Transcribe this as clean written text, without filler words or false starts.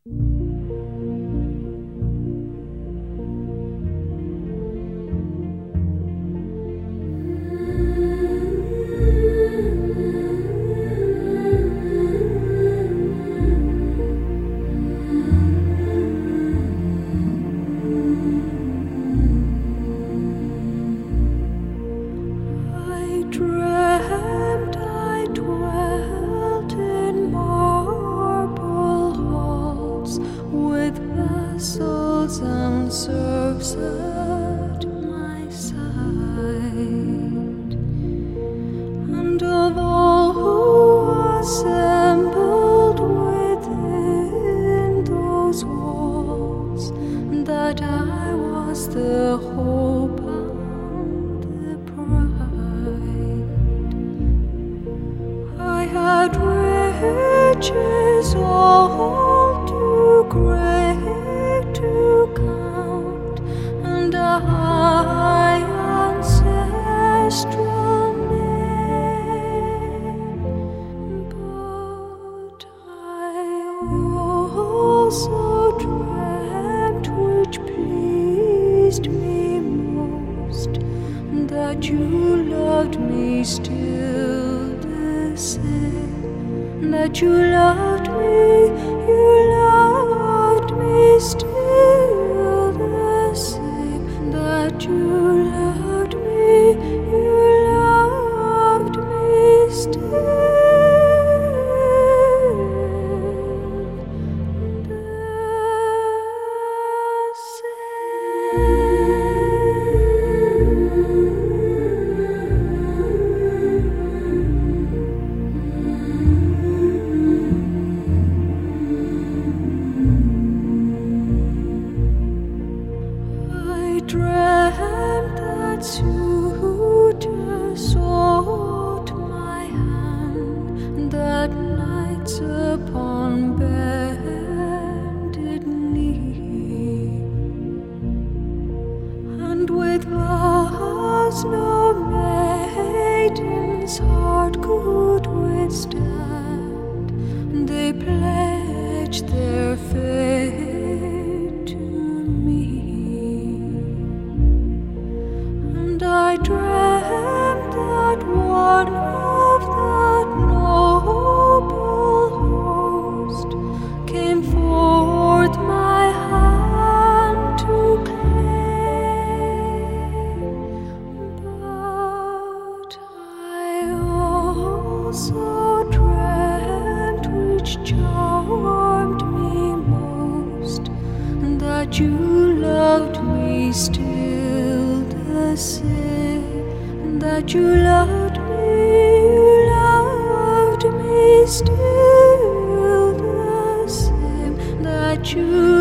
And serves at my side, and of all who assembled within those walls, that I was the hope and the pride. I had riches all too great to count, and a high ancestral name, but I also dreamt, which pleased me most, that you loved me still the same, that you loved me, still the same, that you loved me still the dreamt that suitors sought my hand, that knights upon bended knee, and with vows no maiden's heart could withstand, they pledged their faith to me. I dreamt that one of that noble host came forth my hand to claim, but I also dreamt, which charmed me most, that you loved me still the same, that you loved me still the same, that you